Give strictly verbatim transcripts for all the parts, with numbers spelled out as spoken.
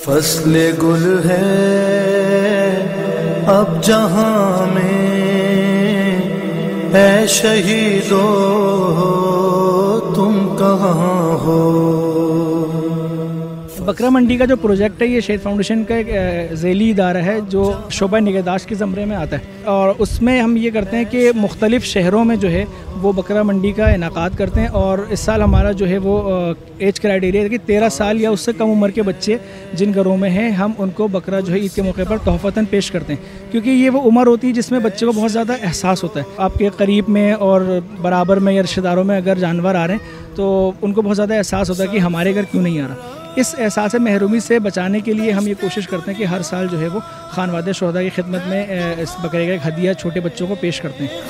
فصل گل ہے اب جہاں میں، اے شہیدو تم کہاں ہو۔ بکرا منڈی کا جو پروجیکٹ ہے یہ شہید فاؤنڈیشن کا ایک ذیلی ادارہ ہے جو شعبہ نگہداشت کے زمرے میں آتا ہے، اور اس میں ہم یہ کرتے ہیں کہ مختلف شہروں میں جو ہے وہ بکرا منڈی کا انعقاد کرتے ہیں، اور اس سال ہمارا جو ہے وہ ایج کرائیٹیریا ہے کہ تیرہ سال یا اس سے کم عمر کے بچے جن گھروں میں ہیں ہم ان کو بکرا جو ہے عید کے موقع پر تحفتاً پیش کرتے ہیں، کیونکہ یہ وہ عمر ہوتی ہے جس میں بچے کو بہت زیادہ احساس ہوتا ہے آپ کے قریب میں اور برابر میں یا رشتہ داروں میں اگر جانور آ رہے ہیں تو ان کو بہت زیادہ احساس ہوتا ہے کہ ہمارے گھر کیوں نہیں آ رہا۔ اس احساس محرومی سے بچانے کے لیے ہم یہ کوشش کرتے ہیں کہ ہر سال جو ہے وہ خانوادہ شہداء کی خدمت میں اس بکرے کا ایک ہدیہ چھوٹے بچوں کو پیش کرتے ہیں۔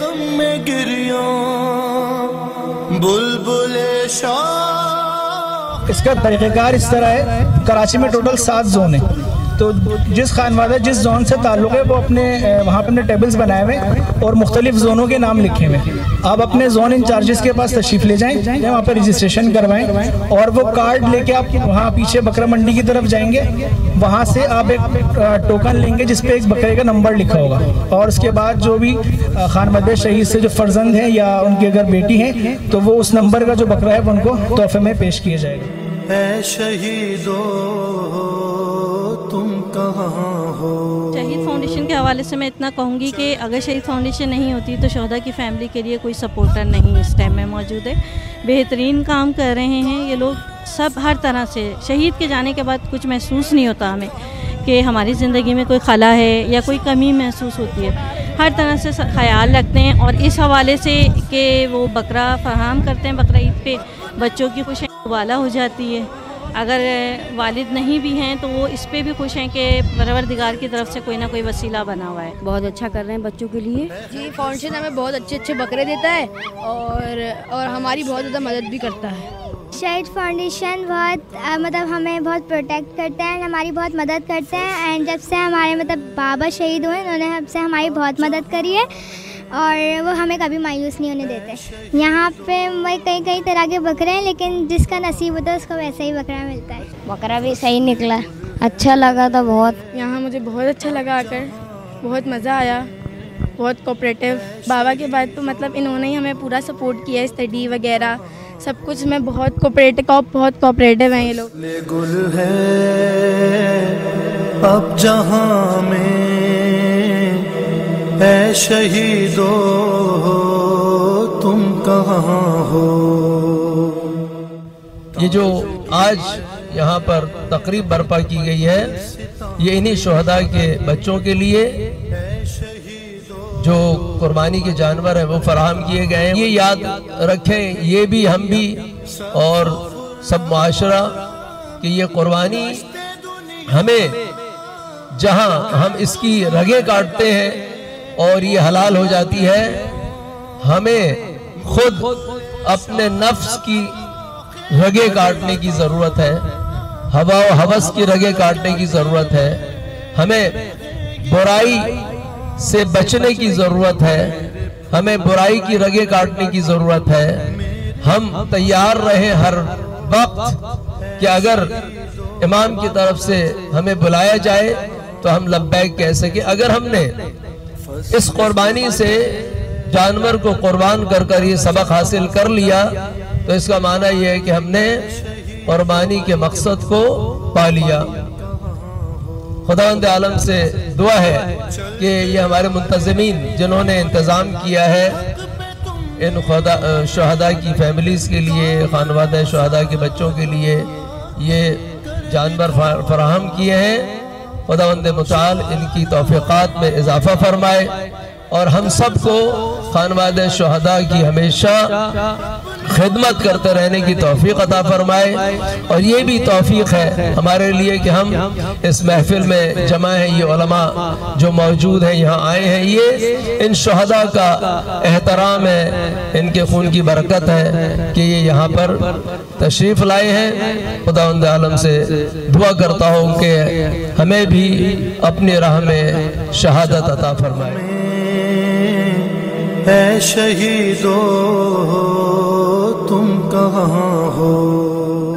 اس کا طریقہ کار اس طرح ہے، کراچی میں ٹوٹل سات زون ہیں، تو جس خانوادہ جس زون سے تعلق ہے وہ اپنے وہاں پہ اپنے ٹیبلز بنائے ہوئے اور مختلف زونوں کے نام لکھے ہوئے، آپ اپنے زون انچارجز کے پاس تشریف لے جائیں، وہاں پہ رجسٹریشن کروائیں اور وہ کارڈ لے کے آپ وہاں پیچھے بکرا منڈی کی طرف جائیں گے، وہاں سے آپ ایک ٹوکن لیں گے جس پہ ایک بکرے کا نمبر لکھا ہوگا، اور اس کے بعد جو بھی خانوادہ شہید سے جو فرزند ہیں یا ان کی اگر بیٹی ہیں تو وہ اس نمبر کا جو بکرا ہے وہ ان کو تحفے میں پیش کیا جائے گا۔ اے شہیدو تم کہاں ہو۔ شہید فاؤنڈیشن کے حوالے سے میں اتنا کہوں گی کہ اگر شہید فاؤنڈیشن نہیں ہوتی تو شہداء کی فیملی کے لیے کوئی سپورٹر نہیں اس ٹائم میں موجود ہے۔ بہترین کام کر رہے ہیں یہ لوگ سب، ہر طرح سے شہید کے جانے کے بعد کچھ محسوس نہیں ہوتا ہمیں کہ ہماری زندگی میں کوئی خلا ہے یا کوئی کمی محسوس ہوتی ہے، ہر طرح سے خیال رکھتے ہیں، اور اس حوالے سے کہ وہ بکرا فراہم کرتے ہیں، بقرہ عید پہ بچوں کی خوشی والا ہو جاتی ہے۔ اگر والد نہیں بھی ہیں تو وہ اس پہ بھی خوش ہیں کہ پروردگار کی طرف سے کوئی نہ کوئی وسیلہ بنا ہوا ہے۔ بہت اچھا کر رہے ہیں بچوں کے لیے۔ جی فاؤنڈیشن ہمیں بہت اچھے اچھے بکرے دیتا ہے اور اور ہماری بہت زیادہ مدد بھی کرتا ہے۔ شہید فاؤنڈیشن بہت مطلب ہمیں بہت پروٹیکٹ کرتے ہیں، ہماری بہت مدد کرتے ہیں، اینڈ جب سے ہمارے مطلب بابا شہید ہوئے انہوں نے ہم سے ہماری بہت مدد کری ہے اور وہ ہمیں کبھی مایوس نہیں ہونے دیتے۔ یہاں پہ کئی کئی طرح کے بکرے ہیں لیکن جس کا نصیب ہوتا ہے اس کو ویسا ہی بکرا ملتا ہے۔ بکرا بھی صحیح نکلا، اچھا لگا تھا بہت۔ یہاں مجھے بہت اچھا لگا آ کر، بہت مزہ آیا، بہت کوپریٹیو۔ بابا کے بعد تو مطلب انہوں نے ہی ہمیں پورا سپورٹ کیا ہے، اسٹڈی وغیرہ سب کچھ میں بہت کوپریٹو بہت کوپریٹیو ہیں یہ لوگ۔ گل ہے اب جہاں میں، اے شہیدو تم کہاں ہو۔ یہ جو آج یہاں پر تقریب برپا کی گئی ہے یہ انہی شہداء کے بچوں کے لیے جو قربانی کے جانور ہیں وہ فراہم کیے گئے ہیں۔ یہ یاد رکھیں یہ بھی ہم بھی اور سب معاشرہ کہ یہ قربانی ہمیں جہاں ہم اس کی رگیں کاٹتے ہیں اور یہ حلال ہو جاتی ہے، ہمیں خود اپنے نفس کی رگیں کاٹنے کی ضرورت ہے، ہوا و ہوس کی رگیں کاٹنے کی ضرورت ہے، ہمیں برائی سے بچنے کی ضرورت ہے، ہمیں برائی کی رگیں کاٹنے کی ضرورت ہے۔ ہم تیار رہیں ہر وقت کہ اگر امام کی طرف سے ہمیں بلایا جائے تو ہم لبیک کہہ سکیں۔ اگر ہم نے اس قربانی سے جانور کو قربان کر کر یہ سبق حاصل کر لیا تو اس کا معنی یہ ہے کہ ہم نے قربانی کے مقصد کو پا لیا۔ خداوند عالم سے دعا ہے کہ یہ ہمارے منتظمین جنہوں نے انتظام کیا ہے ان شہداء کی فیملیز کے لیے، خانوادہ شہداء کے بچوں کے لیے یہ جانور فراہم کیے ہیں، خداوند متعال ان کی توفیقات میں اضافہ فرمائے اور ہم سب کو خانوادہ شہداء کی ہمیشہ خدمت کرتے رہنے کی توفیق عطا فرمائے۔ اور یہ بھی توفیق ہے ہمارے لیے کہ ہم اس محفل میں جمع ہیں، یہ علماء جو موجود ہیں یہاں آئے ہیں، یہ ان شہداء کا احترام ہے، ان کے خون کی برکت ہے کہ یہ یہاں پر تشریف لائے ہیں۔ خداوند عالم سے دعا کرتا ہوں کہ ہمیں بھی اپنی راہ میں شہادت عطا فرمائے۔ اے شہیدو تم کہاں ہو۔